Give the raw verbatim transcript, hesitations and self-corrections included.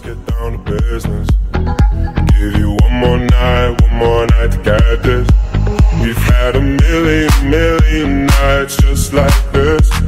get down to business. Give you one more night, one more night to get this. We've had a million, million nights just like this.